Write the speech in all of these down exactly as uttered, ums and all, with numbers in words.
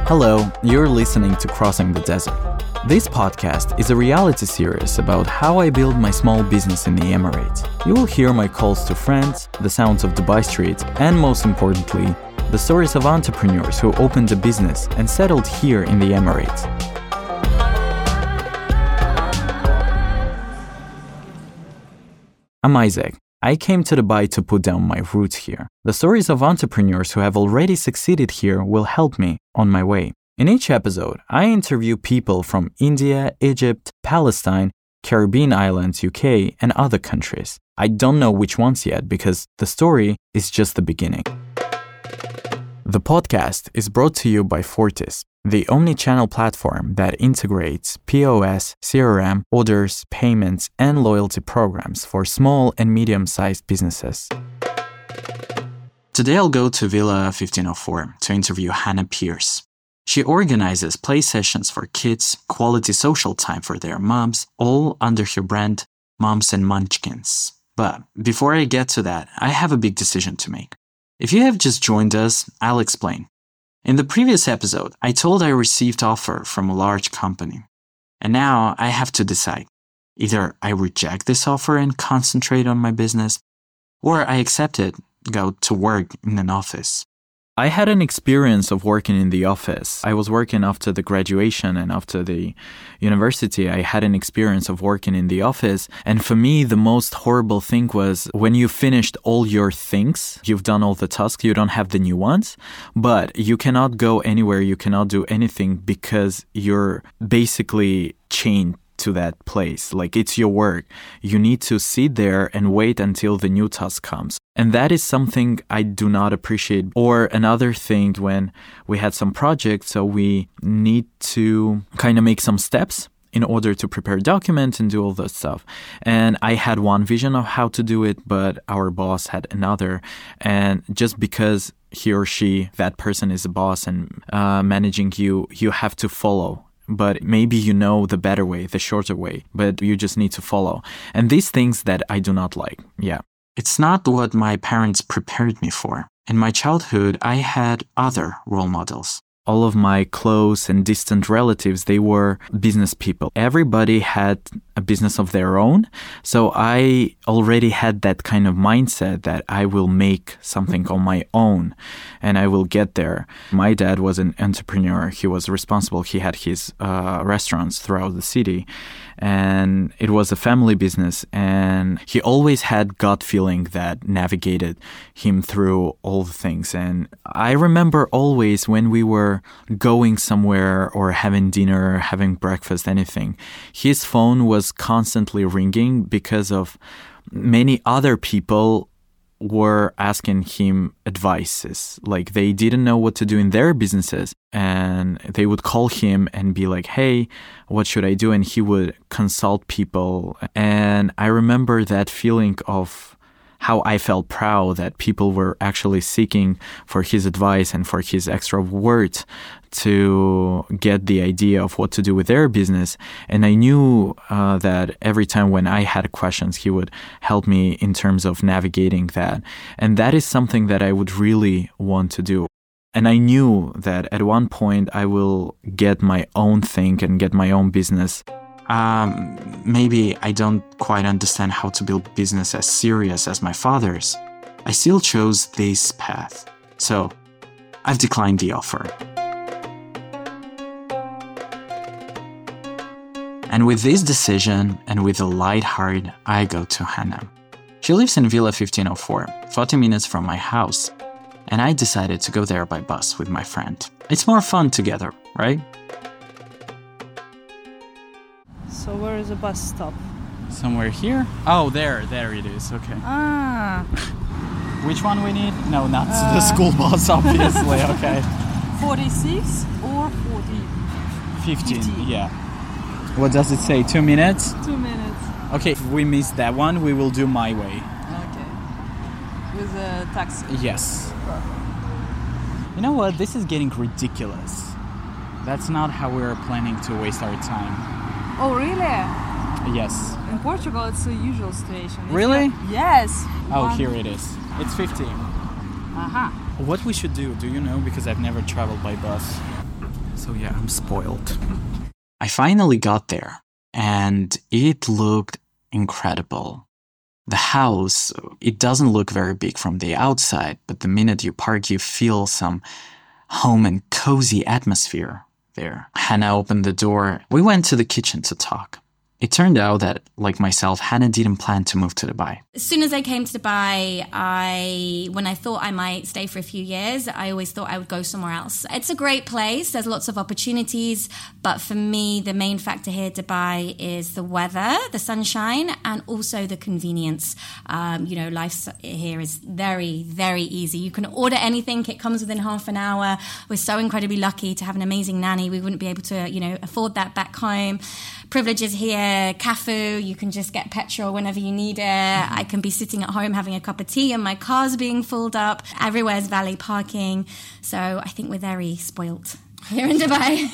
Hello, you're listening to Crossing the Desert. This podcast is a reality series about how I build my small business in the Emirates. You will hear my calls to friends, the sounds of Dubai streets, and most importantly, the stories of entrepreneurs who opened a business and settled here in the Emirates. I'm Isaac. I came to Dubai to put down my roots here. The stories of entrepreneurs who have already succeeded here will help me on my way. In each episode, I interview people from India, Egypt, Palestine, Caribbean islands, U K, and other countries. I don't know which ones yet because the story is just the beginning. The podcast is brought to you by Fortis, the omni-channel platform that integrates P O S, C R M, orders, payments, and loyalty programs for small and medium-sized businesses. Today I'll go to Villa fifteen oh four to interview Hannah Pierce. She organizes play sessions for kids, quality social time for their moms, all under her brand Moms and Munchkins. But before I get to that, I have a big decision to make. If you have just joined us, I'll explain. In the previous episode, I told I received offer from a large company. And now I have to decide. Either I reject this offer and concentrate on my business, or I accept it, go to work in an office. I had an experience of working in the office. I was working after the graduation and after the university. I had an experience of working in the office. And for me, the most horrible thing was when you finished all your things, you've done all the tasks, you don't have the new ones, but you cannot go anywhere, you cannot do anything because you're basically chained to that place. Like, it's your work. You need to sit there and wait until the new task comes. And that is something I do not appreciate. Or another thing, when we had some projects, so we need to kind of make some steps in order to prepare a document and do all that stuff. And I had one vision of how to do it, but our boss had another. And just because he or she, that person is a boss and uh, managing you, you have to follow. But maybe you know the better way, the shorter way, but you just need to follow. And these things that I do not like, yeah. It's not what my parents prepared me for. In my childhood, I had other role models. All of my close and distant relatives, they were business people. Everybody had a business of their own. So I already had that kind of mindset that I will make something on my own and I will get there. My dad was an entrepreneur. He was responsible. He had his uh, restaurants throughout the city. And it was a family business. And he always had gut feeling that navigated him through all the things. And I remember always when we were going somewhere or having dinner, having breakfast, anything, his phone was constantly ringing because of many other people were asking him advices. Like, they didn't know what to do in their businesses and they would call him and be like, hey, what should I do? And he would consult people. And I remember that feeling of how I felt proud that people were actually seeking for his advice and for his extra words to get the idea of what to do with their business. And I knew uh, that every time when I had questions, he would help me in terms of navigating that. And that is something that I would really want to do. And I knew that at one point I will get my own thing and get my own business. Um, maybe I don't quite understand how to build business as serious as my father's. I still chose this path. So I've declined the offer. And with this decision and with a light heart, I go to Hannah. She lives in Villa fifteen oh four, forty minutes from my house. And I decided to go there by bus with my friend. It's more fun together, right? So where is the bus stop? Somewhere here? Oh, there, there it is, okay. Ah. Which one we need? No, not uh, the school bus, obviously, okay. forty-six or forty? fifteen, fifty. Yeah. What does it say, two minutes? Two minutes. Okay, if we miss that one, we will do my way. Okay. With a taxi? Yes. You know what, this is getting ridiculous. That's not how we're planning to waste our time. Oh, really? Yes. In Portugal, it's a usual station. It's Really? not- yes. Oh, One- here it is. It's fifteen. Aha. What we should do, do you know? Because I've never traveled by bus. So yeah, I'm spoiled. I finally got there, and it looked incredible. The house, it doesn't look very big from the outside, but the minute you park, you feel some home and cozy atmosphere there. Hannah opened the door. We went to the kitchen to talk. It turned out that, like myself, Hannah didn't plan to move to Dubai. As soon as I came to Dubai, I when I thought I might stay for a few years, I always thought I would go somewhere else. It's a great place. There's lots of opportunities. But for me, the main factor here, Dubai, is the weather, the sunshine, and also the convenience. Um, you know, life here is very, very easy. You can order anything. It comes within half an hour. We're so incredibly lucky to have an amazing nanny. We wouldn't be able to, you know, afford that back home. Privileges here, Cafu, you can just get petrol whenever you need it. I can be sitting at home having a cup of tea and my car's being filled up. Everywhere's valet parking. So I think we're very spoilt here in Dubai.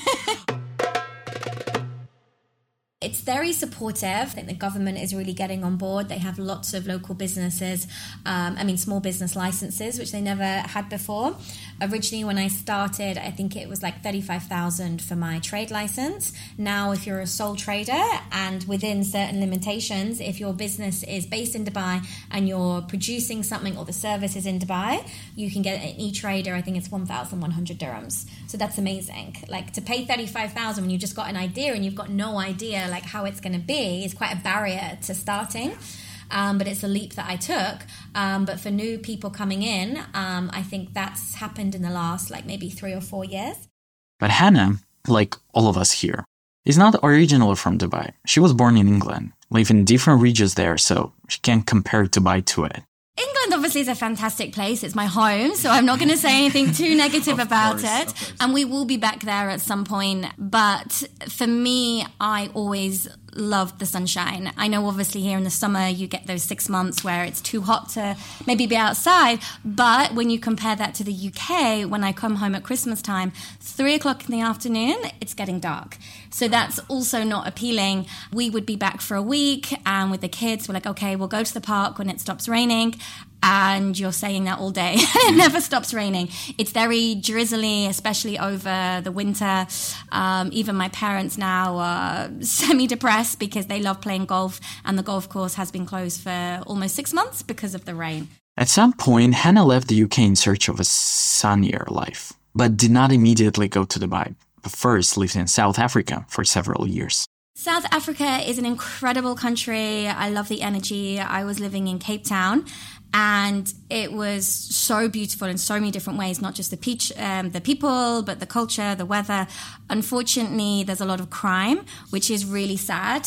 It's very supportive. I think the government is really getting on board. They have lots of local businesses, um, I mean, small business licenses, which they never had before. Originally, when I started, I think it was like thirty-five thousand for my trade license. Now, if you're a sole trader and within certain limitations, if your business is based in Dubai and you're producing something or the service is in Dubai, you can get an e-trader, I think it's one thousand one hundred dirhams. So that's amazing. Like to pay thirty-five thousand when you've just got an idea and you've got no idea like how it's going to be is quite a barrier to starting. Um, but it's a leap that I took. Um, but for new people coming in, um, I think that's happened in the last like maybe three or four years. But Hannah, like all of us here, is not originally from Dubai. She was born in England, live in different regions there, so she can't compare Dubai to it. England obviously is a fantastic place. It's my home, so I'm not going to say anything too negative about course, it. And we will be back there at some point. But for me, I always loved the sunshine. I know obviously here in the summer you get those six months where it's too hot to maybe be outside, but when you compare that to the U K, when I come home at Christmas time, three o'clock in the afternoon, it's getting dark. So that's also not appealing. We would be back for a week and with the kids, we're like, okay, we'll go to the park when it stops raining. And you're saying that all day. It never stops raining. It's very drizzly, especially over the winter. Um, even my parents now are semi-depressed because they love playing golf and the golf course has been closed for almost six months because of the rain. At some point, Hannah left the U K in search of a sunnier life, but did not immediately go to Dubai, but first lived in South Africa for several years. South Africa is an incredible country. I love the energy. I was living in Cape Town. And it was so beautiful in so many different ways, not just the peach, um, the people, but the culture, the weather. Unfortunately, there's a lot of crime, which is really sad,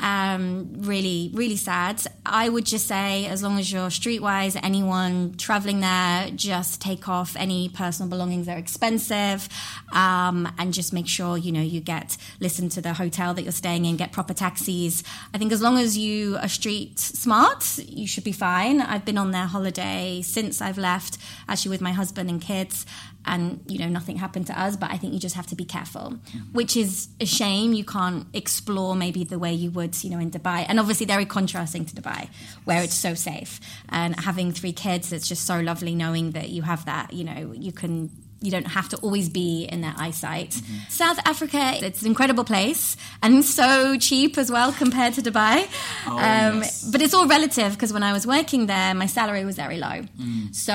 um, really, really sad. I would just say, as long as you're streetwise, anyone traveling there, just take off any personal belongings. They're expensive, um, and just make sure, you know, you get, listen to the hotel that you're staying in, get proper taxis. I think as long as you are street smart, you should be fine. I've been on their holiday since I've left, actually with my husband and kids, and you know nothing happened to us, but I think you just have to be careful, which is a shame. You can't explore maybe the way you would, you know, in Dubai, and obviously very contrasting to Dubai where it's so safe. And having three kids, it's just so lovely knowing that you have that, you know, you can you don't have to always be in their eyesight. Mm-hmm. South Africa, it's an incredible place and so cheap as well compared to Dubai. Oh, um, yes. But it's all relative because when I was working there, my salary was very low. Mm. So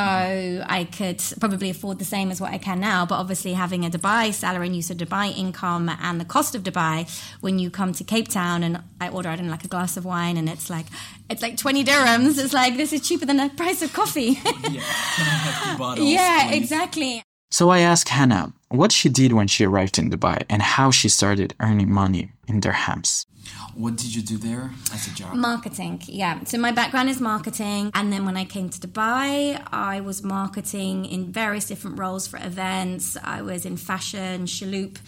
I could probably afford the same as what I can now. But obviously having a Dubai salary and use of Dubai income and the cost of Dubai, when you come to Cape Town and I order, I don't know, like a glass of wine and it's like, it's like twenty dirhams. It's like, this is cheaper than the price of coffee. Yeah, can I have two bottles, yeah, please? Exactly. So I asked Hannah what she did when she arrived in Dubai and how she started earning money in dirhams. What did you do there as a job? Marketing, yeah. So my background is marketing. And then when I came to Dubai, I was marketing in various different roles for events. I was in fashion, Shaloop,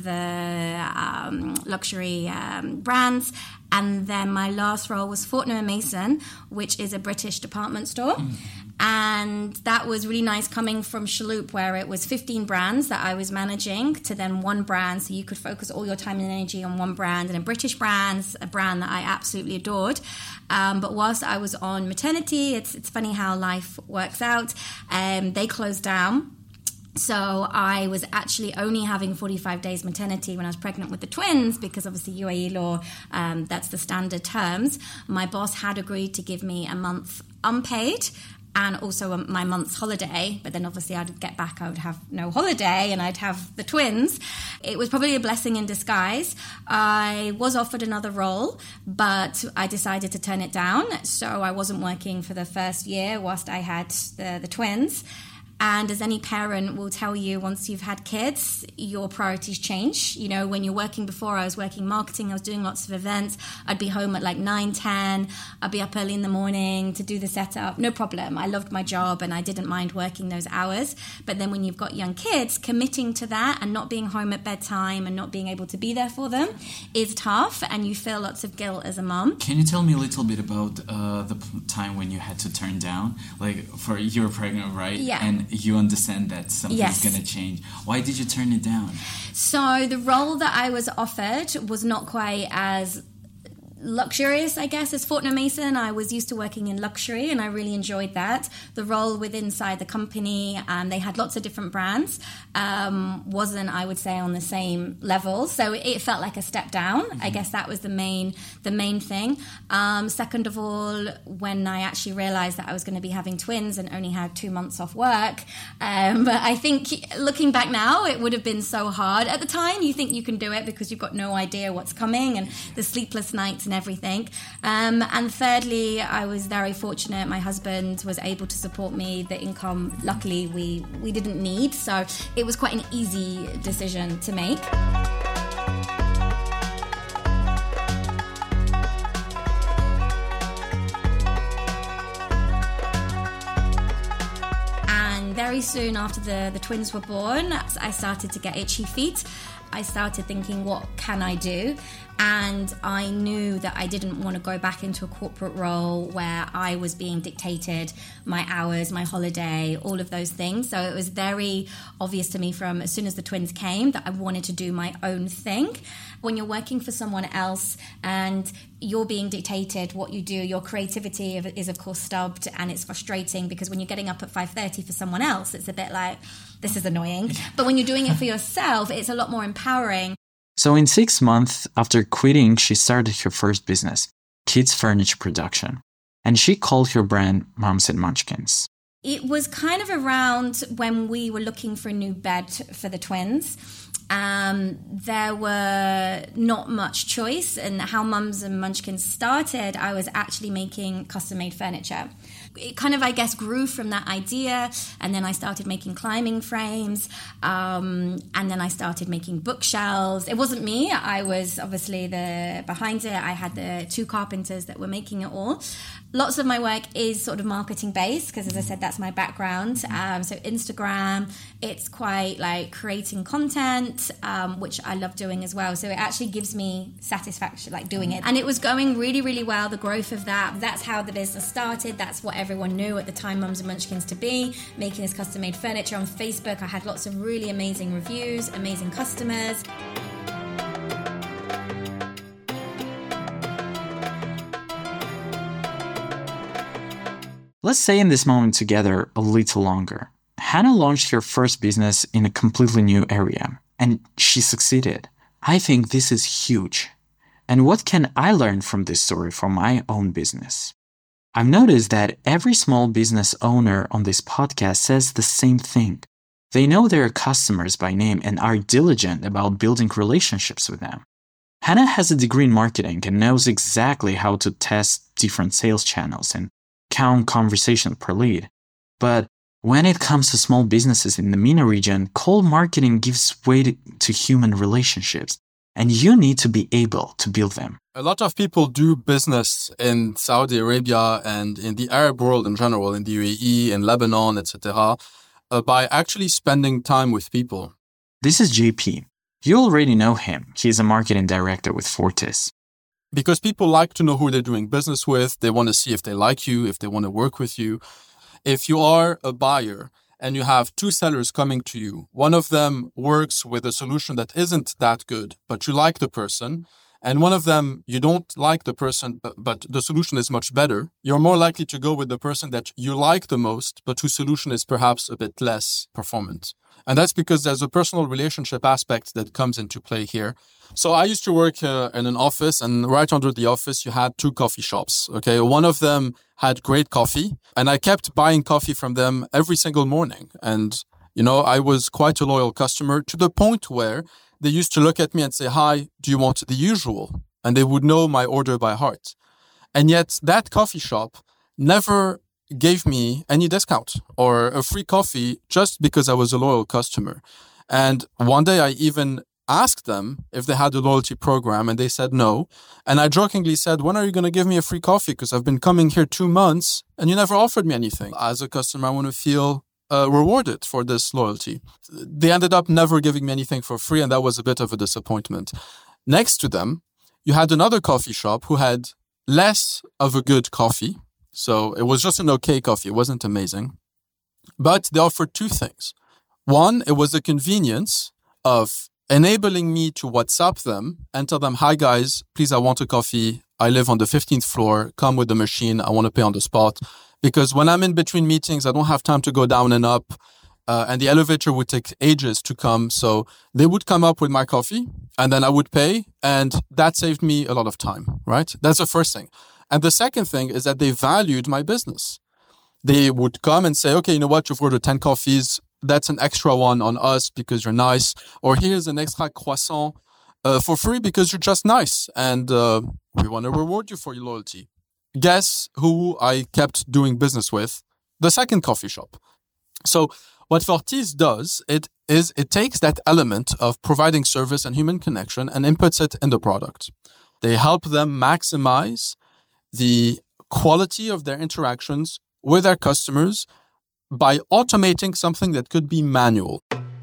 the um, luxury um, brands. And then my last role was Fortnum and Mason, which is a British department store. Mm. And that was really nice coming from Shaloop, where it was fifteen brands that I was managing, to then one brand. So you could focus all your time and energy on one brand, and a British brand, a brand that I absolutely adored. Um, but whilst I was on maternity, it's it's funny how life works out. Um, they closed down. So I was actually only having forty-five days maternity when I was pregnant with the twins, because obviously U A E law, um, that's the standard terms. My boss had agreed to give me a month unpaid and also a, my month's holiday, but then obviously I'd get back, I would have no holiday and I'd have the twins. It was probably a blessing in disguise. I was offered another role, but I decided to turn it down. So I wasn't working for the first year whilst I had the, the twins. And as any parent will tell you, once you've had kids, your priorities change. You know, when you're working before, I was working marketing, I was doing lots of events. I'd be home at like nine, ten. I'd be up early in the morning to do the setup. No problem. I loved my job and I didn't mind working those hours. But then when you've got young kids, committing to that and not being home at bedtime and not being able to be there for them is tough. And you feel lots of guilt as a mom. Can you tell me a little bit about uh, the time when you had to turn down? Like, for you were pregnant, right? Yeah. And you understand that something's Yes. going to change. Why did you turn it down? So the role that I was offered was not quite as luxurious, I guess, as Fortnum Mason. I was used to working in luxury and I really enjoyed that. The role with inside the company, um, they had lots of different brands, um, wasn't, I would say, on the same level. So it felt like a step down. Mm-hmm. I guess that was the main the main thing. Um, second of all, when I actually realized that I was going to be having twins and only had two months off work, um, but I think looking back now, it would have been so hard. At the time, you think you can do it because you've got no idea what's coming and the sleepless nights and everything. Um, and thirdly, I was very fortunate. My husband was able to support me. The income, luckily, we, we didn't need. So it was quite an easy decision to make. And very soon after the, the twins were born, I started to get itchy feet. I started thinking, what can I do? And I knew that I didn't want to go back into a corporate role where I was being dictated my hours, my holiday, all of those things. So it was very obvious to me from as soon as the twins came that I wanted to do my own thing. When you're working for someone else and you're being dictated what you do, your creativity is of course stubbed, and it's frustrating because when you're getting up at five thirty for someone else, it's a bit like, this is annoying. But when you're doing it for yourself, it's a lot more empowering. So in six months after quitting, she started her first business, kids furniture production. And she called her brand Moms and Munchkins. It was kind of around when we were looking for a new bed for the twins. Um, there were not much choice, and how Mums and Munchkins started, I was actually making custom-made furniture. It kind of, I guess, grew from that idea, and then I started making climbing frames, um, and then I started making bookshelves. It wasn't me. I was obviously the behind it. I had the two carpenters that were making it all. Lots of my work is sort of marketing based because, as I said, that's my background. Um, so Instagram, it's quite like creating content, um, which I love doing as well. So it actually gives me satisfaction, like doing it. And it was going really, really well, the growth of that. That's how the business started. That's what everyone knew at the time Mums and Munchkins to be, making this custom-made furniture on Facebook. I had lots of really amazing reviews, amazing customers. Let's stay in this moment together a little longer. Hannah launched her first business in a completely new area, and she succeeded. I think this is huge. And what can I learn from this story for my own business? I've noticed that every small business owner on this podcast says the same thing. They know their customers by name and are diligent about building relationships with them. Hannah has a degree in marketing and knows exactly how to test different sales channels and count conversations per lead. But when it comes to small businesses in the MENA region, cold marketing gives way to, to human relationships, and you need to be able to build them. A lot of people do business in Saudi Arabia and in the Arab world in general, in the U A E, in Lebanon, et cetera, uh, by actually spending time with people. This is J P. You already know him. He's a marketing director with Fortis. Because people like to know who they're doing business with. They want to see if they like you, if they want to work with you. If you are a buyer and you have two sellers coming to you, one of them works with a solution that isn't that good, but you like the person, and one of them, you don't like the person, but, but the solution is much better, you're more likely to go with the person that you like the most, but whose solution is perhaps a bit less performant. And that's because there's a personal relationship aspect that comes into play here. So I used to work uh, in an office, and right under the office, you had two coffee shops. Okay. One of them had great coffee, and I kept buying coffee from them every single morning. And, you know, I was quite a loyal customer to the point where they used to look at me and say, "Hi, do you want the usual?" And they would know my order by heart. And yet that coffee shop never gave me any discount or a free coffee just because I was a loyal customer. And one day I even asked them if they had a loyalty program, and they said no. And I jokingly said, "When are you going to give me a free coffee? Because I've been coming here two months and you never offered me anything. As a customer, I want to feel uh, rewarded for this loyalty." They ended up never giving me anything for free, and that was a bit of a disappointment. Next to them, you had another coffee shop who had less of a good coffee. So it was just an okay coffee. It wasn't amazing. But they offered two things. One, it was the convenience of enabling me to WhatsApp them and tell them, "Hi guys, please, I want a coffee. I live on the fifteenth floor. Come with the machine. I want to pay on the spot." Because when I'm in between meetings, I don't have time to go down and up. Uh, and the elevator would take ages to come. So they would come up with my coffee and then I would pay. And that saved me a lot of time, right? That's the first thing. And the second thing is that they valued my business. They would come and say, "Okay, you know what? You've ordered ten coffees. That's an extra one on us because you're nice. Or here's an extra croissant uh, for free because you're just nice. And uh, we want to reward you for your loyalty." Guess who I kept doing business with? The second coffee shop. So what Fortis does, it is it takes that element of providing service and human connection and inputs it in the product. They help them maximize the quality of their interactions with their customers by automating something that could be manual.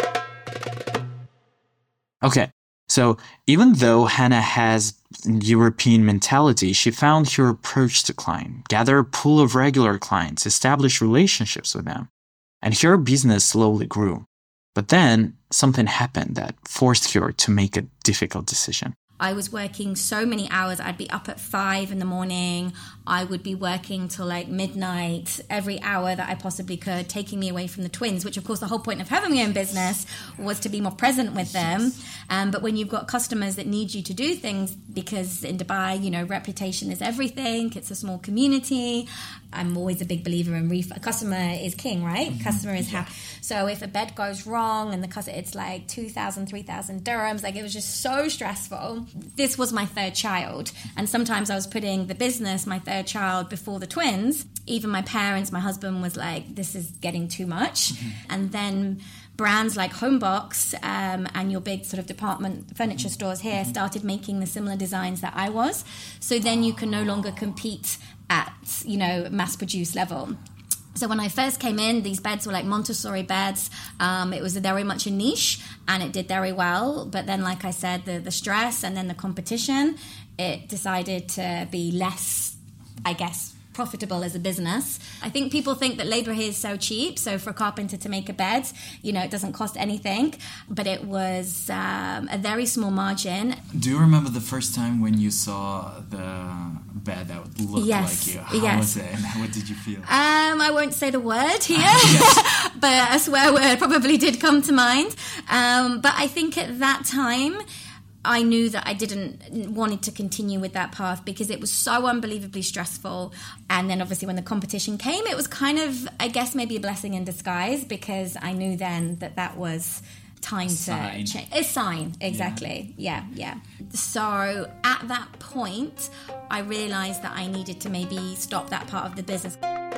Okay, so even though Hannah has European mentality, she found her approach to client, gather a pool of regular clients, establish relationships with them, and her business slowly grew. But then something happened that forced her to make a difficult decision. I was working so many hours. I'd be up at five in the morning. I would be working till like midnight, every hour that I possibly could, taking me away from the twins, which of course the whole point of having my own business was to be more present with them. Um, but when you've got customers that need you to do things, because in Dubai, you know, reputation is everything. It's a small community. I'm always a big believer in ref- a customer is king, right? Mm-hmm. Customer is happy. So if a bed goes wrong and the customer, it's like two thousand, three thousand dirhams, like it was just so stressful. This was my third child. And sometimes I was putting the business, my third child, before the twins. Even my parents, my husband was like, "This is getting too much." Mm-hmm. And then brands like Homebox um, and your big sort of department furniture stores here mm-hmm. started making the similar designs that I was. So then you can no longer compete at, you know, mass-produced level. So when I first came in, these beds were like Montessori beds. Um, it was very much a niche and it did very well. But then, like I said, the, the stress and then the competition, it decided to be less, I guess, profitable as a business. I think people think that labor here is so cheap. So for a carpenter to make a bed, you know, it doesn't cost anything. But it was um, a very small margin. Do you remember the first time when you saw the bed that looked yes. like you? How yes. was it and what did you feel? Um, I won't say the word here, but a swear word probably did come to mind. Um, but I think at that time, I knew that I didn't wanted to continue with that path because it was so unbelievably stressful. And then obviously when the competition came, it was kind of, I guess, maybe a blessing in disguise because I knew then that that was time a to change. A sign, exactly. Yeah. yeah, yeah. So at that point, I realized that I needed to maybe stop that part of the business.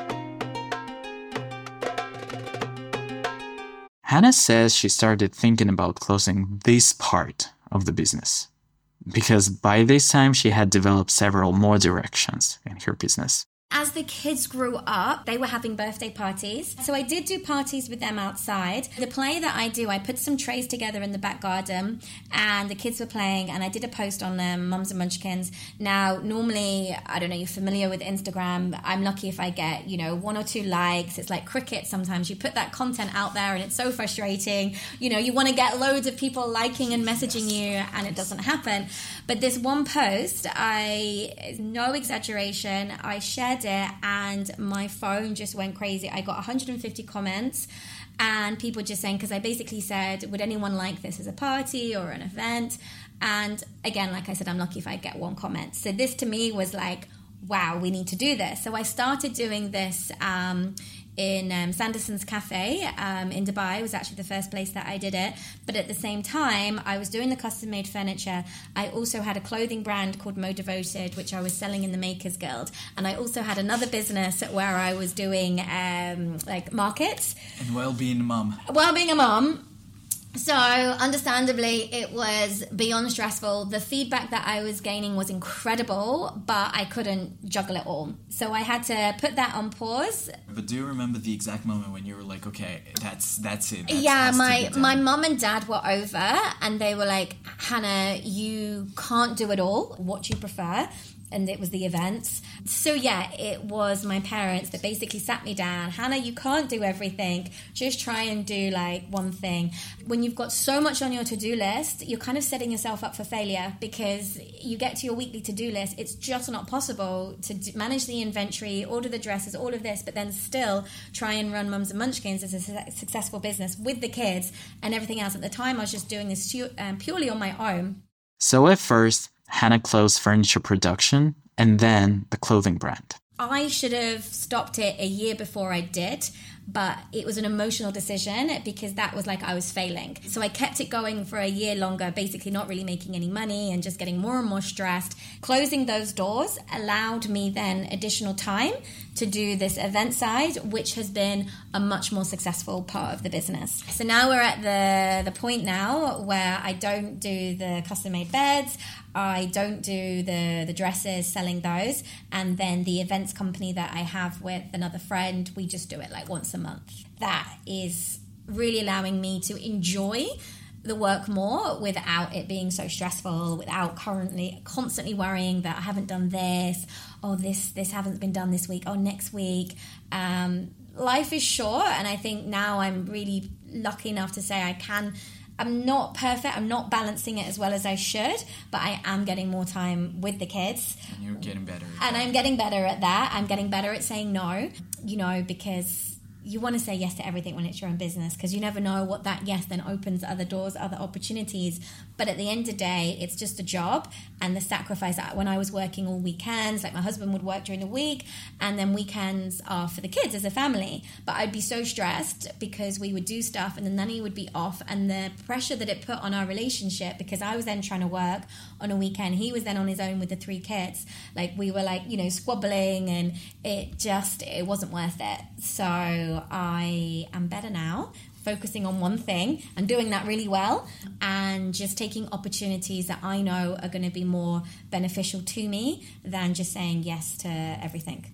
Hannah says she started thinking about closing this part of the business because by this time she had developed several more directions in her business. As the kids grew up, they were having birthday parties. So I did do parties with them outside. The play that I do, I put some trays together in the back garden and the kids were playing and I did a post on them, Mums and Munchkins. Now, normally, I don't know, you're familiar with Instagram. I'm lucky if I get, you know, one or two likes. It's like cricket sometimes. You put that content out there and it's so frustrating. You know, you want to get loads of people liking and messaging you and it doesn't happen. But this one post, I, no exaggeration, I shared it and my phone just went crazy. I got one hundred fifty comments And people just saying, because I basically said, would anyone like this as a party or an event? And again, like I said, I'm lucky if I get one comment. So this to me was like, wow, we need to do this. So I started doing this um, in um, Sanderson's Cafe um, in Dubai. It was actually the first place that I did it. But at the same time, I was doing the custom-made furniture. I also had a clothing brand called Mo Devoted, which I was selling in the Makers Guild. And I also had another business where I was doing um, like markets. And while being a mum. While being a mum. So, understandably, it was beyond stressful. The feedback that I was gaining was incredible, but I couldn't juggle it all. So I had to put that on pause. But do you remember the exact moment when you were like, okay, that's that's it? That's, yeah, my, my mum and dad were over, and they were like, Hannah, you can't do it all. What do you prefer? And it was the events. So yeah, it was my parents that basically sat me down. Hannah, you can't do everything. Just try and do like one thing. When you've got so much on your to-do list, you're kind of setting yourself up for failure, because you get to your weekly to-do list. It's just not possible to d- manage the inventory, order the dresses, all of this, but then still try and run Mums and Munchkins as a su- successful business with the kids and everything else. At the time, I was just doing this pu- um, purely on my own. So at first, Hannah closed furniture production and then the clothing brand. I should have stopped it a year before I did, but it was an emotional decision because that was like I was failing. So I kept it going for a year longer, basically not really making any money and just getting more and more stressed. Closing those doors allowed me then additional time to do this event side, which has been a much more successful part of the business. So now we're at the, the point now where I don't do the custom-made beds, I don't do the, the dresses, selling those, and then the events company that I have with another friend, we just do it like once a month. That is really allowing me to enjoy the work more without it being so stressful, without currently constantly worrying that I haven't done this, or this this hasn't been done this week, or next week. Um, life is short, and I think now I'm really lucky enough to say I can. I'm not perfect, I'm not balancing it as well as I should, but I am getting more time with the kids. And you're getting better. And I'm getting better at that. I'm getting better at saying no, you know, because you want to say yes to everything when it's your own business, because you never know what that yes then opens other doors, other opportunities. But at the end of the day, it's just a job, and the sacrifice. When I was working all weekends, like my husband would work during the week, and then weekends are for the kids as a family. But I'd be so stressed because we would do stuff and the nanny would be off, and the pressure that it put on our relationship, because I was then trying to work on a weekend, he was then on his own with the three kids. Like we were like, you know, squabbling, and it just, it wasn't worth it. So I am better now, focusing on one thing and doing that really well, and just taking opportunities that I know are going to be more beneficial to me than just saying yes to everything.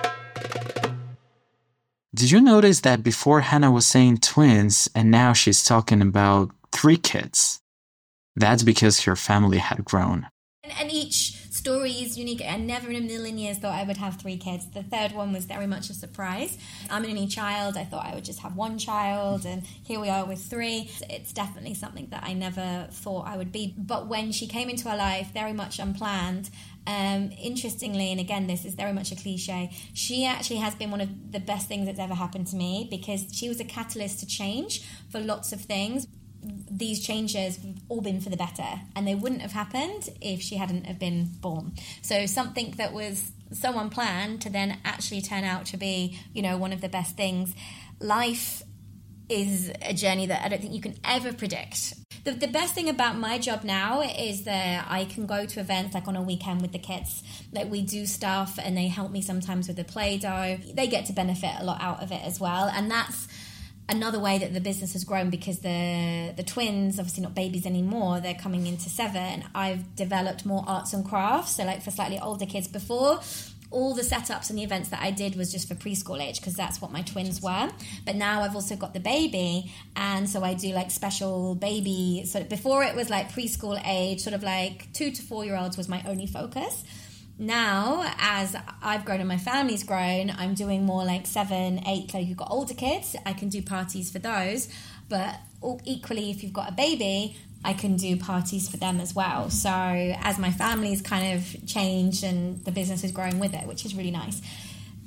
Did you notice that before Hannah was saying twins and now she's talking about three kids? That's because her family had grown. And, and each story is unique. I never in a million years thought I would have three kids. The third one was very much a surprise. I'm an only child. I thought I would just have one child, and here we are with three. It's definitely something that I never thought I would be. But when she came into our life, very much unplanned, um, interestingly, and again, this is very much a cliche, she actually has been one of the best things that's ever happened to me, because she was a catalyst to change for lots of things. These changes have all been for the better, and they wouldn't have happened if she hadn't have been born. So something that was so unplanned to then actually turn out to be, you know, one of the best things. Life is a journey that I don't think you can ever predict. The, the best thing about my job now is that I can go to events like on a weekend with the kids. Like we do stuff and they help me sometimes with the Play-Doh. They get to benefit a lot out of it as well, and that's another way that the business has grown, because the the twins, obviously not babies anymore, they're coming into seven. I've developed more arts and crafts, so like for slightly older kids. Before, all the setups and the events that I did was just for preschool age, because that's what my twins were. But now I've also got the baby, and so I do like special baby. So before it was like preschool age, sort of like two to four year olds was my only focus. Now, as I've grown and my family's grown, I'm doing more like seven, eight, like you've got older kids, I can do parties for those. But equally, if you've got a baby, I can do parties for them as well. So as my family's kind of changed and the business is growing with it, which is really nice.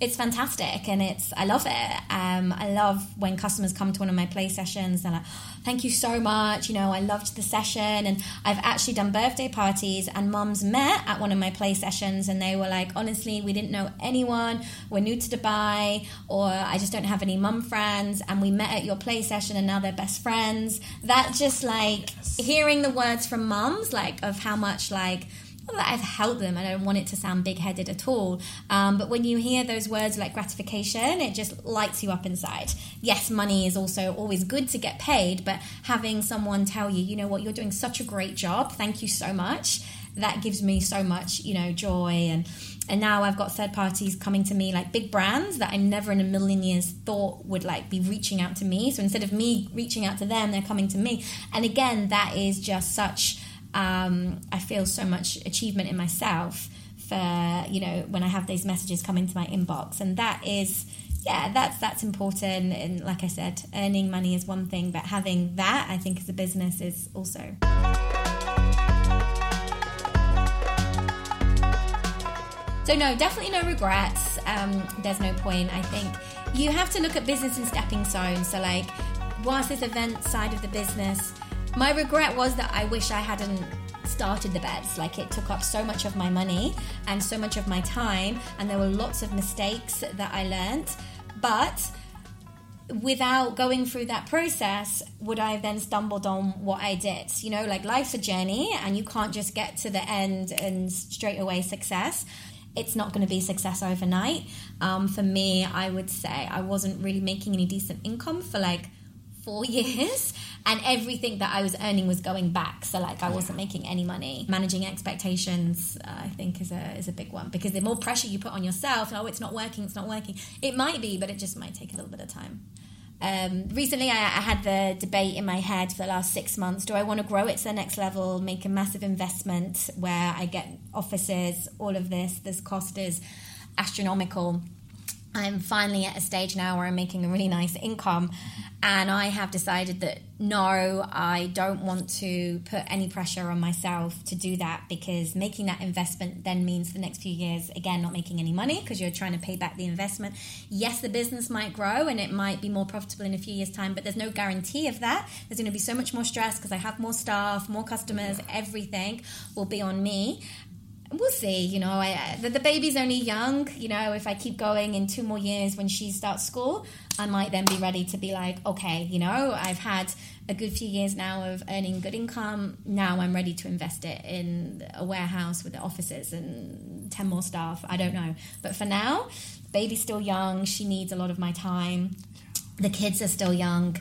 it's fantastic, and it's I love it. Um, I love when customers come to one of my play sessions. They're like, "Thank you so much. You know, I loved the session." And I've actually done birthday parties, and mums met at one of my play sessions, and they were like, "Honestly, we didn't know anyone. We're new to Dubai, or I just don't have any mum friends, and we met at your play session, and now they're best friends." That just like yes. hearing the words from mums, like of how much like. Well, that I've helped them. I don't want it to sound big-headed at all. Um, but when you hear those words like gratification, it just lights you up inside. Yes, money is also always good to get paid, but having someone tell you, you know what, you're doing such a great job, thank you so much, that gives me so much, you know, joy. And and now I've got third parties coming to me, like big brands that I never in a million years thought would like be reaching out to me. So instead of me reaching out to them, they're coming to me. And again, that is just such... Um, I feel so much achievement in myself for, you know, when I have these messages come into my inbox. And that is, yeah, that's that's important. And like I said, earning money is one thing, but having that, I think, as a business is also. So no, definitely no regrets. Um, there's no point. I think you have to look at business in stepping stones. So like, whilst this event side of the business, my regret was that I wish I hadn't started the beds. Like it took up so much of my money and so much of my time, and there were lots of mistakes that I learned. But without going through that process, would I have then stumbled on what I did? You know, like life's a journey, and you can't just get to the end and straight away success. It's not going to be success overnight. Um, for me, I would say I wasn't really making any decent income for like four years, and everything that I was earning was going back. So like I wasn't making any money. Managing expectations, uh, I think, is a is a big one, because the more pressure you put on yourself, oh, it's not working, it's not working. It might be, but it just might take a little bit of time. Um, recently, I, I had the debate in my head for the last six months. Do I want to grow it to the next level, make a massive investment where I get offices, all of this? This cost is astronomical. I'm finally at a stage now where I'm making a really nice income, and I have decided that no, I don't want to put any pressure on myself to do that, because making that investment then means the next few years, again, not making any money because you're trying to pay back the investment. Yes, the business might grow and it might be more profitable in a few years' time, but there's no guarantee of that. There's going to be so much more stress because I have more staff, more customers, everything will be on me. We'll see, you know, I, the, the baby's only young, you know, if I keep going in two more years when she starts school, I might then be ready to be like, okay, you know, I've had a good few years now of earning good income. Now I'm ready to invest it in a warehouse with the offices and ten more staff. I don't know. But for now, baby's still young. She needs a lot of my time. The kids are still young.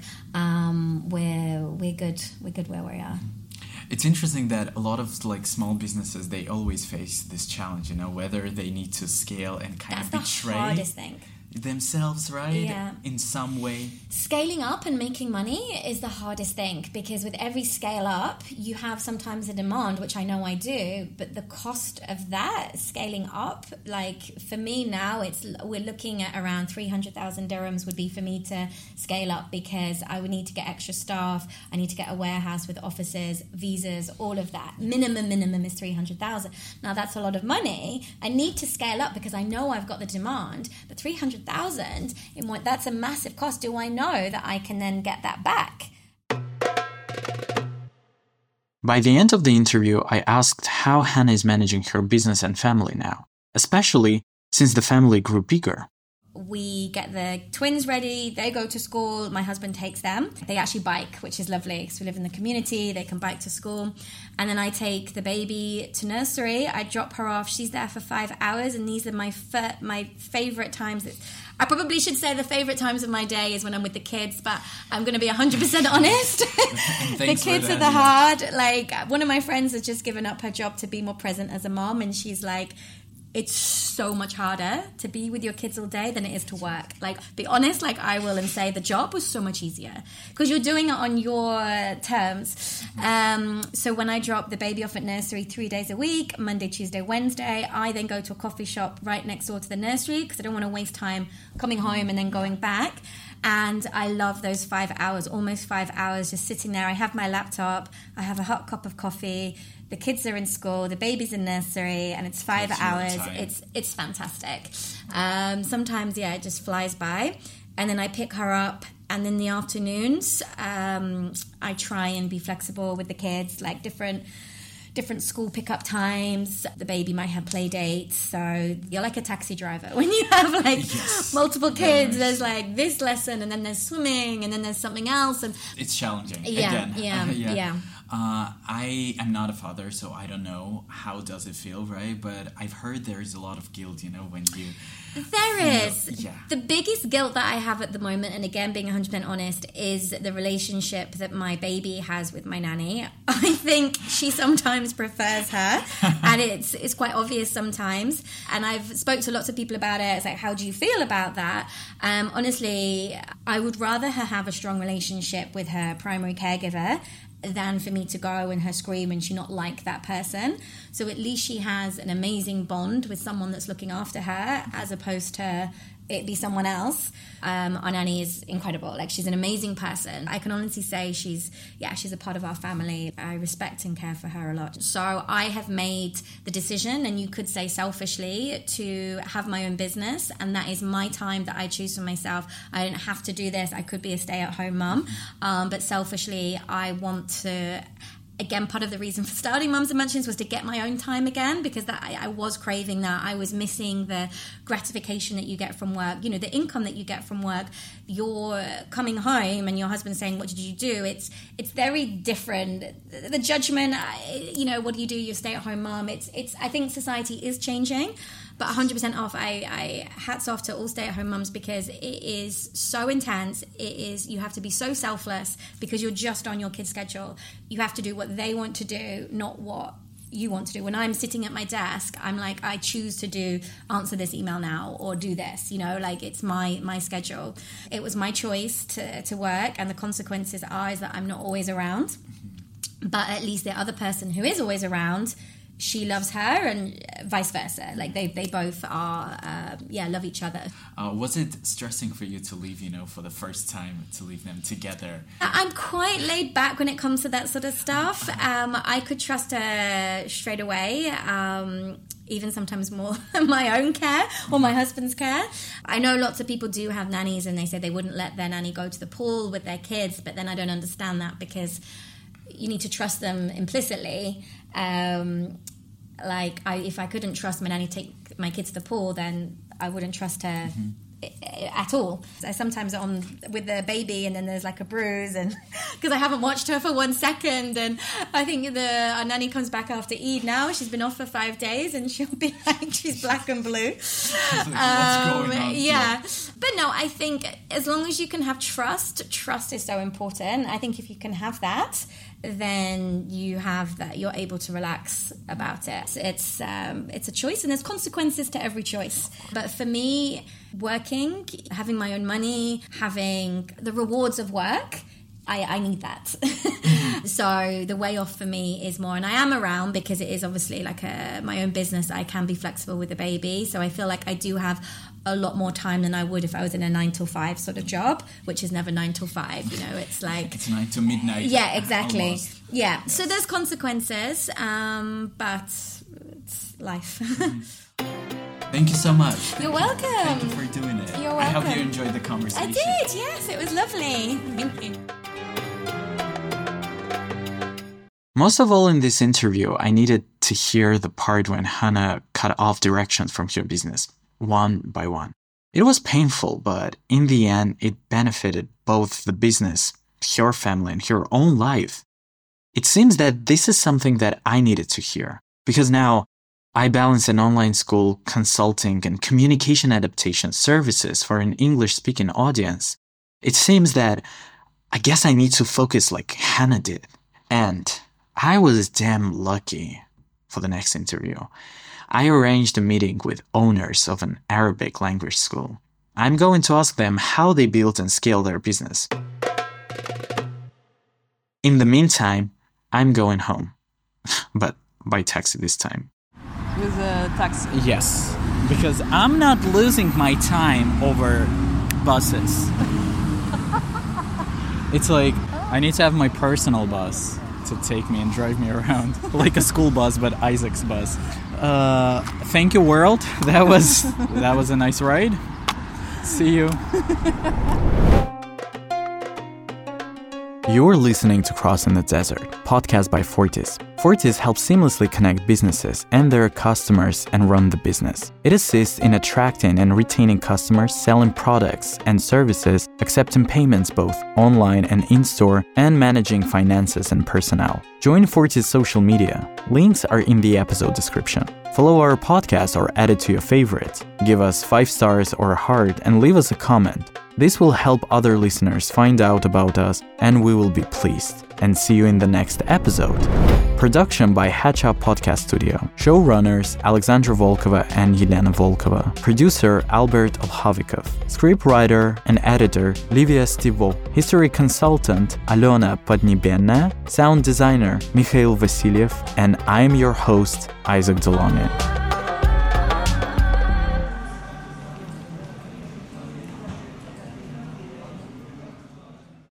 Um, we're, we're good. We're good where we are. It's interesting that a lot of like small businesses, they always face this challenge, you know, whether they need to scale and kind That's of betray the hardest thing. themselves, right? Yeah. In some way. Scaling up and making money is the hardest thing, because with every scale up, you have sometimes a demand, which I know I do, but the cost of that scaling up, like for me now, it's we're looking at around three hundred thousand dirhams would be for me to scale up, because I would need to get extra staff. I need to get a warehouse with offices, visas, all of that. Minimum, minimum is three hundred thousand. Now that's a lot of money. I need to scale up because I know I've got the demand, but three hundred thousand in what that's a massive cost. Do I know that I can then get that back? By the end of the interview, I asked how Hannah is managing her business and family now, especially since the family grew bigger. We get the twins ready, they go to school, my husband takes them. They actually bike, which is lovely, because we live in the community, they can bike to school. And then I take the baby to nursery, I drop her off, she's there for five hours, and these are my fir- my favourite times. I probably should say the favourite times of my day is when I'm with the kids, but I'm going to be one hundred percent honest. The kids are the hard. Like, one of my friends has just given up her job to be more present as a mom, and she's like, it's so much harder to be with your kids all day than it is to work. Like, be honest, like I will, and say the job was so much easier because you're doing it on your terms. Um, so when I drop the baby off at nursery three days a week, Monday, Tuesday, Wednesday, I then go to a coffee shop right next door to the nursery because I don't want to waste time coming home and then going back. And I love those five hours, almost five hours, just sitting there. I have my laptop, I have a hot cup of coffee, the kids are in school, the baby's in nursery, and it's five That's your hours. time. It's it's fantastic. Um, sometimes, yeah, it just flies by. And then I pick her up, and in the afternoons, um, I try and be flexible with the kids, like different different school pickup times. The baby might have play dates, so you're like a taxi driver when you have like Yes. multiple kids. Yes. There's like this lesson, and then there's swimming, and then there's something else, and It's challenging. Yeah, Again. yeah, yeah. Uh, I am not a father, so I don't know how does it feel, right? But I've heard there is a lot of guilt, you know, when you... There is. Yeah. The biggest guilt that I have at the moment, and again, being one hundred percent honest, is the relationship that my baby has with my nanny. I think she sometimes prefers her, and it's it's quite obvious sometimes. And I've spoke to lots of people about it. It's like, how do you feel about that? Um, honestly, I would rather her have a strong relationship with her primary caregiver than for me to go and her scream and she not like that person. So at least she has an amazing bond with someone that's looking after her, as opposed to it be someone else. Um, our nanny is incredible. Like, she's an amazing person. I can honestly say she's, yeah, she's a part of our family. I respect and care for her a lot. So I have made the decision, and you could say selfishly, to have my own business, and that is my time that I choose for myself. I don't have to do this. I could be a stay-at-home mum, um, but selfishly, I want to... Again, part of the reason for starting Mums and Munchkins was to get my own time again, because that I, I was craving that. I was missing the gratification that you get from work, you know, the income that you get from work. You're coming home and your husband's saying, what did you do? It's it's very different. The, the judgment, you know, what do you do? You're a stay-at-home mom. It's, it's, I think society is changing. But one hundred percent off, I, I hats off to all stay-at-home mums, because it is so intense. It is, you have to be so selfless because you're just on your kid's schedule. You have to do what they want to do, not what you want to do. When I'm sitting at my desk, I'm like, I choose to do, answer this email now or do this, you know, like it's my, my schedule. It was my choice to, to work, and the consequences are is that I'm not always around. But at least the other person who is always around, she loves her, and vice versa. Like they, they both are, uh, yeah, love each other. Uh, was it stressing for you to leave, you know, for the first time, to leave them together? I'm quite laid back when it comes to that sort of stuff. Um, I could trust her straight away. Um, even sometimes more than my own care or my husband's care. I know lots of people do have nannies, and they say they wouldn't let their nanny go to the pool with their kids, but then I don't understand that, because you need to trust them implicitly. Um, like, I, if I couldn't trust my nanny to take my kid to the pool, then I wouldn't trust her mm-hmm. at all. I sometimes on with the baby, and then there's like a bruise, and because I haven't watched her for one second, and I think the our nanny comes back after Eid now. She's been off for five days, and she'll be like, she's black and blue. Like, what's um, going on? Yeah, but no, I think as long as you can have trust, trust is so important. I think if you can have that, then you have that, you're able to relax about it. It's um, it's a choice, and there's consequences to every choice. But for me, working, having my own money, having the rewards of work, I, I need that. So the way off for me is more, and I am around because it is obviously like a, my own business. I can be flexible with the baby. So I feel like I do have a lot more time than I would if I was in a nine till five sort of job, which is never nine till five. You know, it's like... It's nine to midnight. Yeah, exactly. Almost. Yeah. Yes. So there's consequences, um, but it's life. Thank you so much. You're welcome. Thank you for doing it. You're I hope welcome. you enjoyed the conversation. I did, yes. It was lovely. Thank you. Most of all in this interview, I needed to hear the part when Hannah cut off directions from her business, one by one. It was painful, but in the end, it benefited both the business, her family, and her own life. It seems that this is something that I needed to hear, because now I balance an online school, consulting, and communication adaptation services for an English-speaking audience. It seems that I guess I need to focus like Hannah did. And I was damn lucky for the next interview. I arranged a meeting with owners of an Arabic language school. I'm going to ask them how they built and scaled their business. In the meantime, I'm going home, but by taxi this time. With a taxi. Yes, because I'm not losing my time over buses. It's like I need to have my personal bus to take me and drive me around, like a school bus, but Isaac's bus. Uh, thank you, world. That was that was a nice ride. See you. You're listening to Crossing the Desert, podcast by Fortis. Fortis helps seamlessly connect businesses and their customers and run the business. It assists in attracting and retaining customers, selling products and services, accepting payments both online and in-store, and managing finances and personnel. Join Fortis social media. Links are in the episode description. Follow our podcast or add it to your favorites. Give us five stars or a heart and leave us a comment. This will help other listeners find out about us, and we will be pleased. And see you in the next episode. Production by Hatch Up Podcast Studio. Showrunners Alexandra Volkova and Yelena Volkova. Producer Albert Olhavikov. Scriptwriter and editor Livia Stivo. History consultant Alona Podniebena. Sound designer Mikhail Vasilyev. And I'm your host, Isaac Delonge.